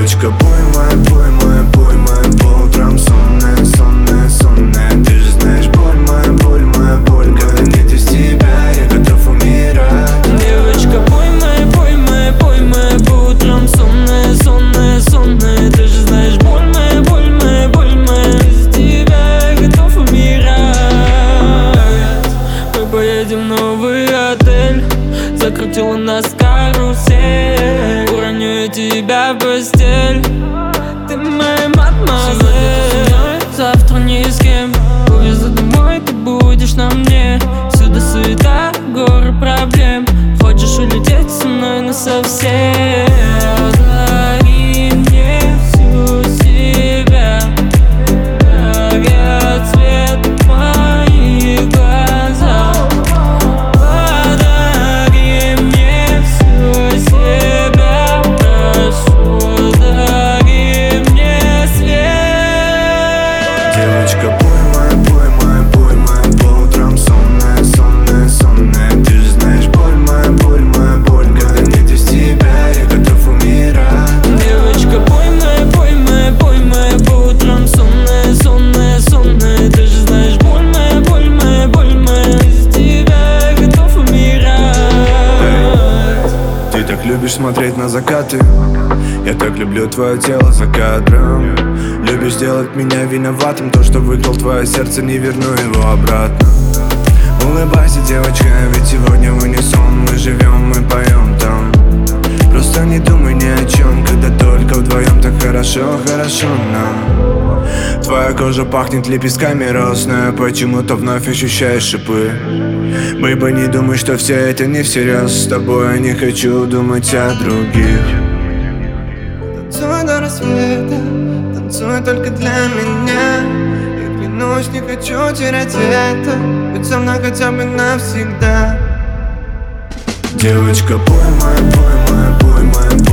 Девочка, пой моя, по утрам сонная, сонная, сонная. Ты же знаешь, боль моя, когда нет из тебя, я готов умирать. Девочка, пой моя, по утрам сонная, сонная, сонная. Ты же знаешь, боль моя, без тебя я готов умирать. Мы поедем в новый отель, закрутила нас карусель. Уроню я тебя в постель, ты моя мадемуазель. Завтра ни с кем увезу домой, ты будешь на мне. Всюду суета, горы проблем. Хочешь улететь со мной насовсем? Подари мне всю себя, горят цвет моих глаза. Подари мне всю себя, прошу, дари мне свет. Девочка, пой моя, по утрам сонная, сонная, сонная. Ты же знаешь, боль моя, когда нет из тебя, я готов умирать. Девочка, пой моя, по утрам сонная, сонная, сонная. Ты же знаешь, боль моя, без тебя я готов умирать. Ты так любишь смотреть на закаты, я так люблю твое тело за кадром. Любишь делать меня виноватым, то, что выкрал твое сердце, не верну его обратно. Улыбайся, девочка, ведь сегодня в унисон мы живем, мы поем там. Просто не думай ни о чем, когда только вдвоем так хорошо, хорошо нам. Твоя кожа пахнет лепестками роз, но я почему-то вновь ощущаю шипы. Бэйба, не думай, что все это не всерьез. С тобой я не хочу думать о других. Танцуй до рассвета, танцуй только для меня. Я клянусь, не хочу терять это, будь со мной хотя бы навсегда. Девочка, пой моя,